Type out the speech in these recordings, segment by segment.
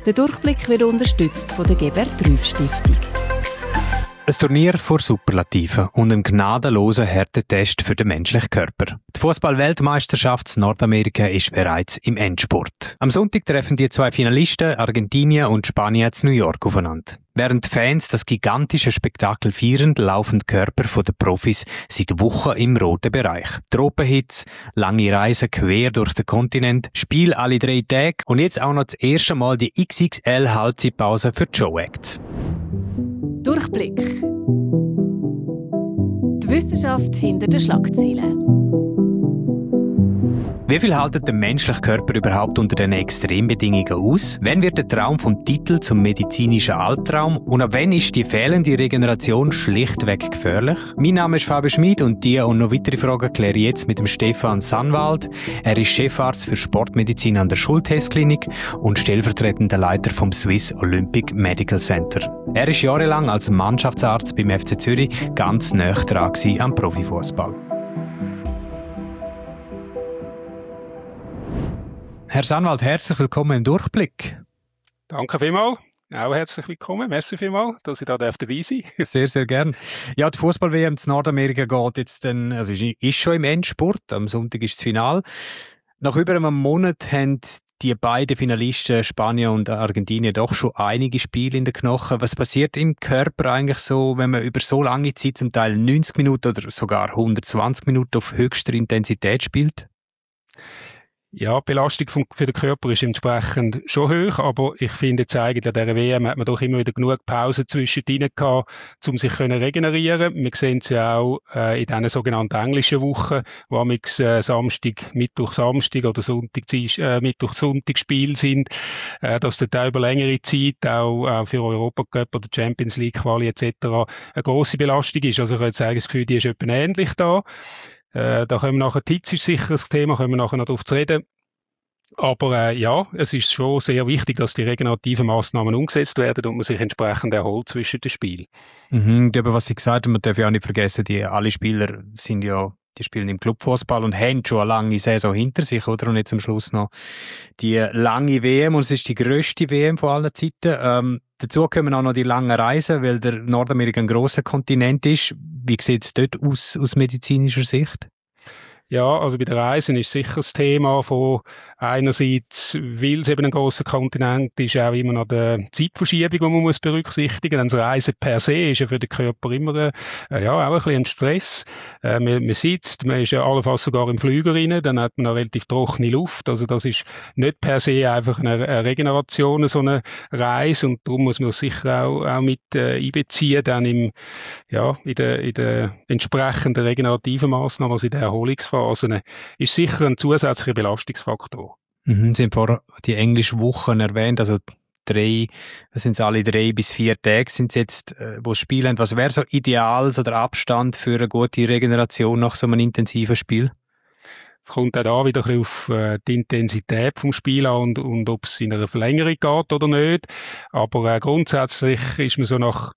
Der Durchblick wird unterstützt von der Gebert-Trüff-Stiftung. Ein Turnier vor Superlativen und ein gnadenloser Härtetest für den menschlichen Körper. Die Fußball-Weltmeisterschaft in Nordamerika ist bereits im Endspurt. Am Sonntag treffen die zwei Finalisten, Argentinien und Spanien, in New York aufeinander. Während die Fans das gigantische Spektakel feiern, laufen die Körper der Profis seit Wochen im roten Bereich. Tropenhitze, lange Reisen quer durch den Kontinent, Spiel alle 3 Tage und jetzt auch noch das erste Mal die XXL-Halbzeitpause für die Show-Acts. Durchblick. Die Wissenschaft hinter den Schlagzeilen. Wie viel hält der menschliche Körper überhaupt unter diesen Extrembedingungen aus? Wann wird der Traum vom Titel zum medizinischen Albtraum? Und ab wann ist die fehlende Regeneration schlichtweg gefährlich? Mein Name ist Fabio Schmid und die und noch weitere Fragen kläre ich jetzt mit dem Stefan Sannwald. Er ist Chefarzt für Sportmedizin an der Schulthess-Klinik und stellvertretender Leiter vom Swiss Olympic Medical Center. Er ist jahrelang als Mannschaftsarzt beim FC Zürich ganz nahe dran am Profifußball. Herr Sannwald, herzlich willkommen im Durchblick. Danke vielmals. Auch herzlich willkommen. Merci vielmals, dass ich da dabei sein darf. Sehr, sehr gern. Ja, die Fußball-WM in Nordamerika geht jetzt dann, also ist schon im Endspurt. Am Sonntag ist das Finale. Nach über einem Monat haben die beiden Finalisten, Spanien und Argentinien, doch schon einige Spiele in den Knochen. Was passiert im Körper eigentlich so, wenn man über so lange Zeit, zum Teil 90 Minuten oder sogar 120 Minuten auf höchster Intensität spielt? Ja, die Belastung für den Körper ist entsprechend schon hoch, aber ich finde jetzt eigentlich, an dieser WM hat man doch immer wieder genug Pausen zwischendrin gehabt, um sich zu regenerieren. Wir sehen es ja auch in diesen sogenannten englischen Wochen, wo Samstag, Mittwoch, Samstag oder Sonntag, Mittwoch, Sonntag Spiele sind, dass dort auch über längere Zeit auch für Europacup oder Champions League Quali etc. eine grosse Belastung ist. Also ich habe jetzt eigentlich das Gefühl, die ist etwa ähnlich da. Da können wir nachher, die Hitze ist sicher das Thema, können wir nachher noch darauf zu reden. Aber ja, es ist schon sehr wichtig, dass die regenerativen Massnahmen umgesetzt werden und man sich entsprechend erholt zwischen den Spielen. Aber was Sie gesagt haben, man darf ja auch nicht vergessen, alle Spieler sind ja, die spielen im Clubfußball und haben schon eine lange Saison hinter sich, oder? Und jetzt am Schluss noch die lange WM und es ist die grösste WM von allen Zeiten. Dazu kommen auch noch die langen Reisen, weil der Nordamerika ein grosser Kontinent ist. Wie sieht es dort aus medizinischer Sicht? Ja, also bei den Reisen ist sicher das Thema von einerseits, weil es eben ein grosser Kontinent ist, auch immer noch die Zeitverschiebung, die man muss berücksichtigen muss. Das Reisen per se ist ja für den Körper immer auch ein bisschen ein Stress. Man sitzt, man ist ja allenfalls sogar im Flüger rein, dann hat man eine relativ trockene Luft. Also das ist nicht per se einfach eine Regeneration, so eine Reise, und darum muss man das sicher auch mit einbeziehen, dann in der entsprechenden regenerativen Massnahmen, also in der Erholungsphasen, ist sicher ein zusätzlicher Belastungsfaktor. Sie haben vorher die englischen Wochen erwähnt, also alle 3 bis 4 Tage sind es jetzt, wo sie spielen. Was wäre so ideal, so der Abstand für eine gute Regeneration nach so einem intensiven Spiel? Es kommt auch da wieder ein bisschen auf die Intensität vom Spiel an und ob es in einer Verlängerung geht oder nicht. Aber grundsätzlich ist man so nach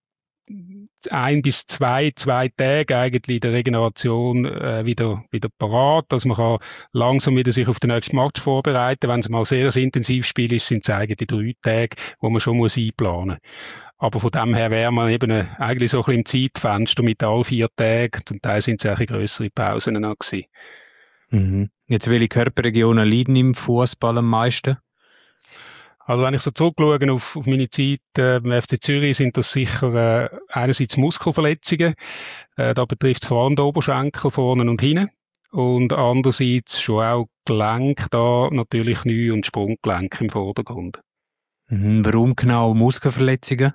1 bis 2 Tage eigentlich in der Regeneration wieder parat, dass man kann langsam wieder sich auf den nächsten Match vorbereiten. Wenn es mal sehr ein intensives Spiel ist, sind es eigentlich 3 Tage, wo man schon muss einplanen muss. Aber von dem her wäre man eben eigentlich so ein bisschen im Zeitfenster mit all 4 Tagen. Zum Teil sind es eigentlich grössere Pausen noch gewesen. Jetzt, welche Körperregionen leiden im Fußball am meisten? Also wenn ich so zurückschaue auf meine Zeit beim FC Zürich, sind das sicher einerseits Muskelverletzungen, da betrifft es vor allem den Oberschenkel vorne und hinten, und andererseits schon auch Gelenk, da natürlich Knie- und Sprunggelenk im Vordergrund. Warum genau Muskelverletzungen?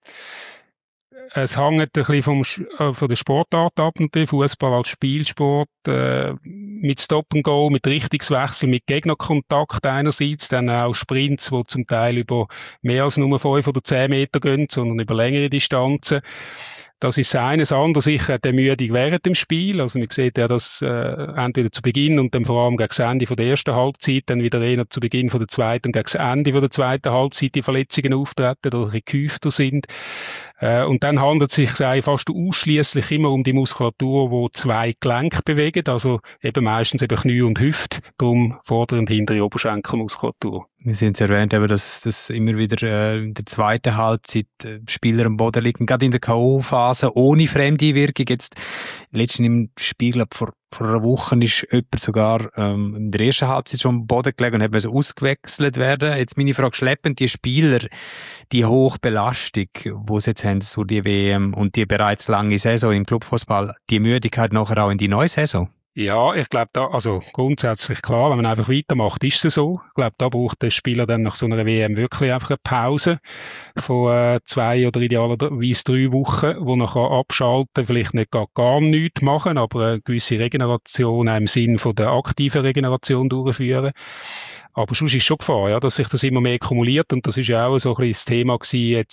Es hängt ein bisschen von der Sportart ab, natürlich. Fußball als Spielsport, mit Stop and Go, mit Richtungswechsel, mit Gegnerkontakt einerseits, dann auch Sprints, die zum Teil über mehr als nur 5 oder 10 Meter gehen, sondern über längere Distanzen. Das ist das eine. Das andere sicher die Ermüdung während dem Spiel. Also man sieht ja, dass entweder zu Beginn und dann vor allem gegen das Ende von der ersten Halbzeit, dann wieder eher zu Beginn von der zweiten und gegen das Ende von der zweiten Halbzeit die Verletzungen auftreten oder ein bisschen gehäufter sind. Und dann handelt es sich eigentlich fast ausschließlich immer um die Muskulatur, wo zwei Gelenke bewegen, also eben meistens eben Knie und Hüfte, darum vordere und hintere Oberschenkelmuskulatur. Wir sind es erwähnt, eben, dass immer wieder in der zweiten Halbzeit Spieler am Boden liegen, gerade in der K.O.-Phase, ohne Fremdeinwirkung. Jetzt letztens im Spiel, glaube vor einer Woche, ist jemand sogar in der ersten Halbzeit schon am Boden gelegen und hat ausgewechselt werden. Jetzt meine Frage, schleppen die Spieler die Hochbelastung, die sie jetzt haben, so die WM und die bereits lange Saison im Clubfußball, die Müdigkeit nachher auch in die neue Saison? Ja, ich glaube, also grundsätzlich klar, wenn man einfach weitermacht, ist es so. Ich glaube, da braucht der Spieler dann nach so einer WM wirklich einfach eine Pause von 2 oder idealerweise 3 Wochen, wo er abschalten kann, vielleicht nicht gar nichts machen, aber eine gewisse Regeneration im Sinn von der aktiven Regeneration durchführen. Aber sonst ist schon Gefahr, ja, dass sich das immer mehr kumuliert, und das ist ja auch so ein bisschen das Thema gewesen jetzt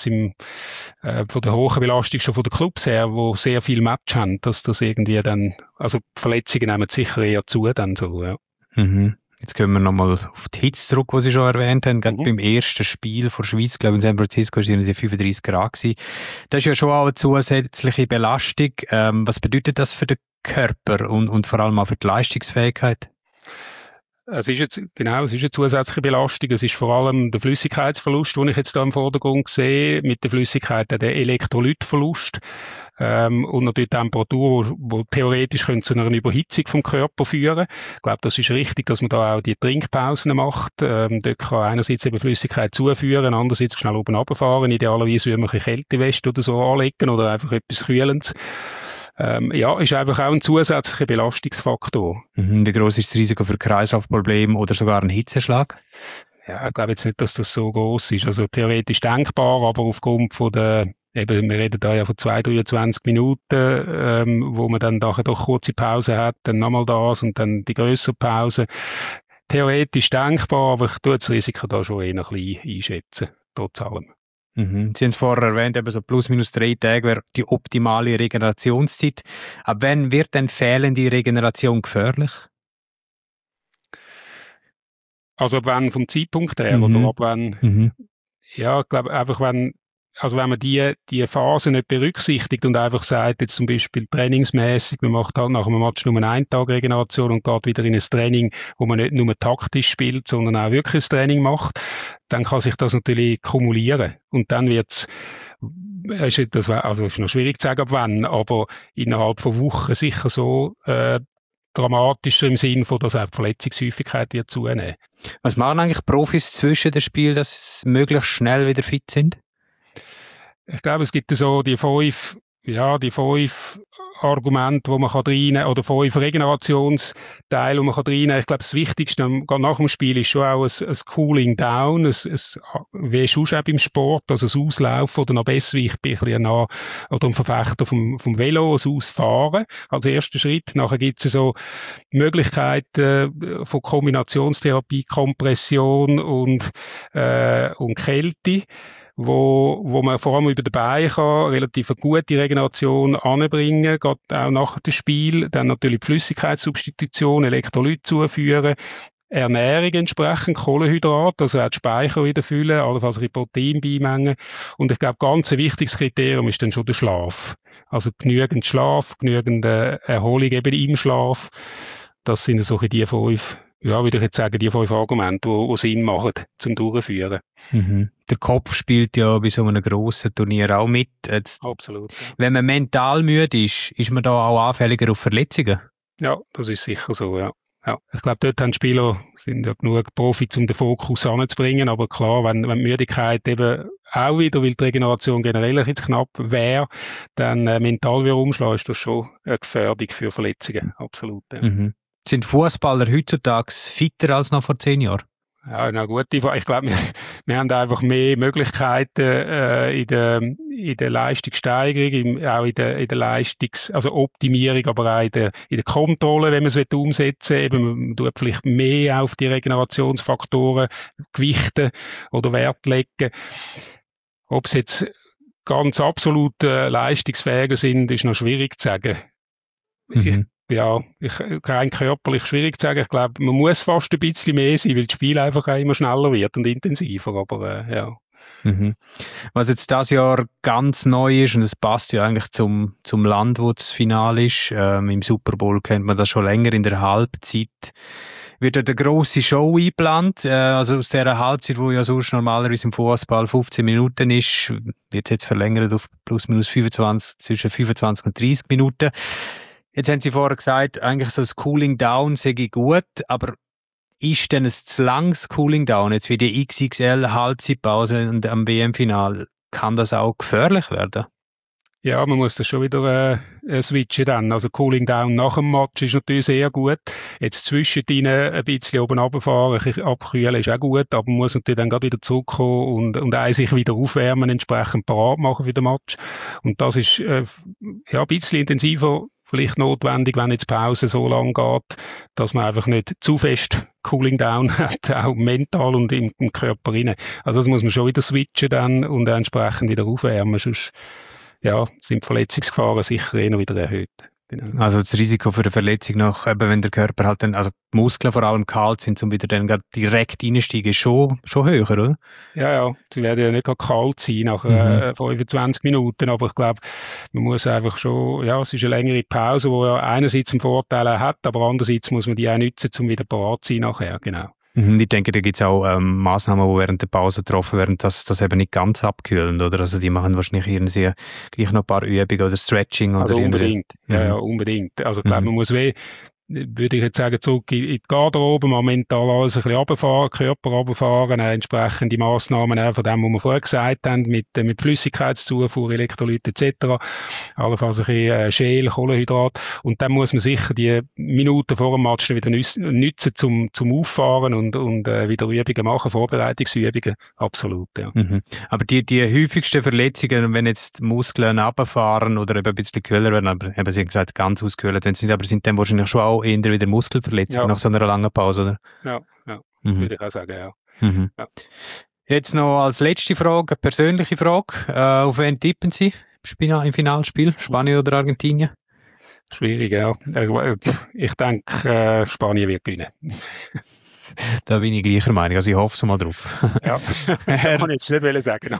von der hohen Belastung schon von den Clubs her, wo sehr viel Match haben, dass das irgendwie dann, also Verletzungen nehmen sicher eher zu dann so, ja. Mhm. Jetzt kommen wir nochmal auf die Hitze zurück, die Sie schon erwähnt haben. Gerade beim ersten Spiel vor der Schweiz, glaube ich, in San Francisco, waren es 35 Grad gewesen. Das ist ja schon auch eine zusätzliche Belastung. Was bedeutet das für den Körper und vor allem auch für die Leistungsfähigkeit? Es ist eine zusätzliche Belastung. Es ist vor allem der Flüssigkeitsverlust, den ich jetzt da im Vordergrund sehe. Mit der Flüssigkeit der Elektrolytverlust. Und natürlich die Temperatur, wo theoretisch zu einer Überhitzung vom Körper führen. Ich glaube, das ist richtig, dass man da auch die Trinkpausen macht. Dort kann einerseits eben Flüssigkeit zuführen, andererseits schnell oben runterfahren. Idealerweise würde man eine Kälteweste oder so anlegen oder einfach etwas Kühlendes. Ja, ist einfach auch ein zusätzlicher Belastungsfaktor. Wie groß ist das Risiko für Kreislaufprobleme oder sogar einen Hitzeschlag? Ja, ich glaube jetzt nicht, dass das so groß ist. Also theoretisch denkbar, aber aufgrund von der, eben, wir reden da ja von 23 Minuten, wo man dann nachher doch kurze Pause hat, dann nochmal das und dann die grössere Pause. Theoretisch denkbar, aber ich tue das Risiko da schon eher ein bisschen einschätzen, trotz allem. Sie haben es vorher erwähnt, eben so plus minus 3 Tage wäre die optimale Regenerationszeit. Ab wann wird denn fehlende Regeneration gefährlich? Also ab wann vom Zeitpunkt her oder ab wann? Ja, ich glaube einfach, wenn man die Phase nicht berücksichtigt und einfach sagt, jetzt zum Beispiel trainingsmäßig, man macht halt nach einem Match nur 1 Tag Regeneration und geht wieder in ein Training, wo man nicht nur taktisch spielt, sondern auch wirklich ein Training macht, dann kann sich das natürlich kumulieren. Und dann wird's, ist noch schwierig zu sagen, ab wann, aber innerhalb von Wochen sicher so, dramatischer im Sinn von, dass auch die Verletzungshäufigkeit wird zunehmen. Was machen eigentlich Profis zwischen dem Spiel, dass sie möglichst schnell wieder fit sind? Ich glaube, es gibt so die fünf Argumente, wo man reinnehmen kann, oder 5 Regenerationsteile, die man reinnehmen kann. Ich glaube, das Wichtigste nach dem Spiel ist schon auch ein Cooling Down, wie sonst auch beim Sport, also das Auslaufen oder noch besser, ich bin ein Verfechter vom Velo, das Ausfahren als erster Schritt. Nachher gibt es so Möglichkeiten von Kombinationstherapie, Kompression und Kälte, wo man vor allem über den Bein kann relativ eine gute Regeneration anbringen, gerade auch nach dem Spiel. Dann natürlich die Flüssigkeitssubstitution, Elektrolyt zuführen, Ernährung entsprechend, Kohlenhydrat, also auch die Speicher wieder füllen, allenfalls Protein beimengen. Und ich glaube, ganz ein wichtiges Kriterium ist dann schon der Schlaf. Also genügend Schlaf, genügend Erholung eben im Schlaf. Das sind so die 5, würde ich jetzt sagen, die 5 Argumente, die Sinn machen, zum Durchführen. Der Kopf spielt ja bei so einem grossen Turnier auch mit. Absolut. Ja. Wenn man mental müde ist man da auch anfälliger auf Verletzungen? Ja, das ist sicher so, ja. Ich glaube, dort haben Spieler, sind ja genug Profis, um den Fokus anzubringen, aber klar, wenn die Müdigkeit eben auch wieder, weil die Regeneration generell ein bisschen knapp wäre, dann mental wieder umschlagen, ist das schon eine Gefährdung für Verletzungen, absolut. Ja. Sind Fußballer heutzutage fitter als noch vor 10 Jahren? Ja, na gut, ich glaube, wir haben einfach mehr Möglichkeiten in der Leistungssteigerung, auch in der also Optimierung, aber auch in der Kontrolle, wenn man es umsetzen will. Eben, man tut vielleicht mehr auf die Regenerationsfaktoren gewichten oder Wert legen. Ob sie jetzt ganz absolut leistungsfähiger sind, ist noch schwierig zu sagen. Rein körperlich schwierig zu sagen. Ich glaube, man muss fast ein bisschen mehr sein, weil das Spiel einfach auch immer schneller wird und intensiver. Aber Mhm. Was jetzt dieses Jahr ganz neu ist, und es passt ja eigentlich zum Land, wo das Finale ist, im Super Bowl kennt man das schon länger, in der Halbzeit wird eine grosse Show eingeplant. Also aus dieser Halbzeit, wo ja sonst normalerweise im Fußball 15 Minuten ist, wird es jetzt verlängert auf plus minus 25, zwischen 25 und 30 Minuten. Jetzt haben Sie vorher gesagt, eigentlich so das Cooling Down sei gut, aber ist denn ein zu langes Cooling Down, jetzt wie die XXL Halbzeitpause und am WM-Final, kann das auch gefährlich werden? Ja, man muss das schon wieder switchen dann. Also Cooling Down nach dem Match ist natürlich sehr gut. Jetzt zwischendrin ein bisschen oben runterfahren, abkühlen ist auch gut, aber man muss natürlich dann gerade wieder zurückkommen und sich wieder aufwärmen, entsprechend parat machen für den Match. Und das ist ein bisschen intensiver vielleicht notwendig, wenn jetzt die Pause so lang geht, dass man einfach nicht zu fest Cooling Down hat, auch mental und im Körper rein. Also das muss man schon wieder switchen dann und entsprechend wieder aufwärmen, sonst sind die Verletzungsgefahren sicher eher wieder erhöht. Genau. Also das Risiko für eine Verletzung nach, eben wenn der Körper halt dann, also die Muskeln vor allem kalt sind, um wieder dann direkt reinsteigen, ist schon höher, oder? Ja, sie werden ja nicht kalt sein nach 25 Minuten, aber ich glaube, man muss einfach schon, es ist eine längere Pause, die ja einerseits einen Vorteil hat, aber andererseits muss man die auch nutzen, um wieder parat zu sein nachher, genau. Ich denke, da gibt es auch Massnahmen, die während der Pause getroffen werden, dass das eben nicht ganz abkühlen, oder? Also die machen wahrscheinlich irgendwie gleich noch ein paar Übungen oder Stretching. Also oder unbedingt, ja, unbedingt. Also ich glaube, man muss würde ich jetzt sagen, zurück in die Garderobe, mal mental alles ein bisschen runterfahren, Körper runterfahren, entsprechende Massnahmen von dem, was wir vorher gesagt haben, mit Flüssigkeitszufuhr, Elektrolyte etc., allenfalls ein bisschen Schäl, Kohlenhydrat, und dann muss man sicher die Minuten vor dem Match wieder nutzen zum Auffahren und wieder Übungen machen, Vorbereitungsübungen, absolut, ja. Aber die häufigsten Verletzungen, wenn jetzt Muskeln runterfahren oder eben ein bisschen kühler werden, aber eben Sie haben gesagt, ganz auskühlen, aber sind dann wahrscheinlich schon auch eher wieder Muskelverletzungen nach so einer langen Pause, oder? Ja, würde ich auch sagen, ja. Ja. Jetzt noch als letzte Frage, eine persönliche Frage. Auf wen tippen Sie im Finalspiel? Spanien oder Argentinien? Schwierig, ja. Ich denke, Spanien wird gewinnen. Da bin ich gleicher Meinung, also ich hoffe es mal drauf. Ja, das kann ich jetzt nicht sagen.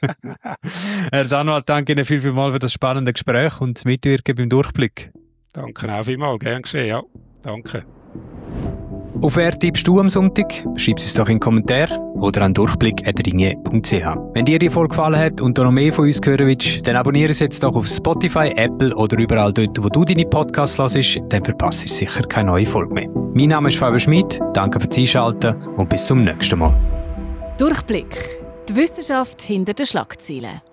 Herr Sanwald, danke Ihnen vielmals für das spannende Gespräch und das Mitwirken beim Durchblick. Danke auch vielmals, gern geschehen, ja. Danke. Auf wer tippst du am Sonntag? Schreib es doch in den Kommentar oder an durchblick@ringe.ch. Wenn dir die Folge gefallen hat und du noch mehr von uns hören willst, dann abonniere es jetzt doch auf Spotify, Apple oder überall dort, wo du deine Podcasts hörst, dann verpasst du sicher keine neue Folge mehr. Mein Name ist Fabian Schmid, danke fürs Einschalten und bis zum nächsten Mal. Durchblick. Die Wissenschaft hinter den Schlagzeilen.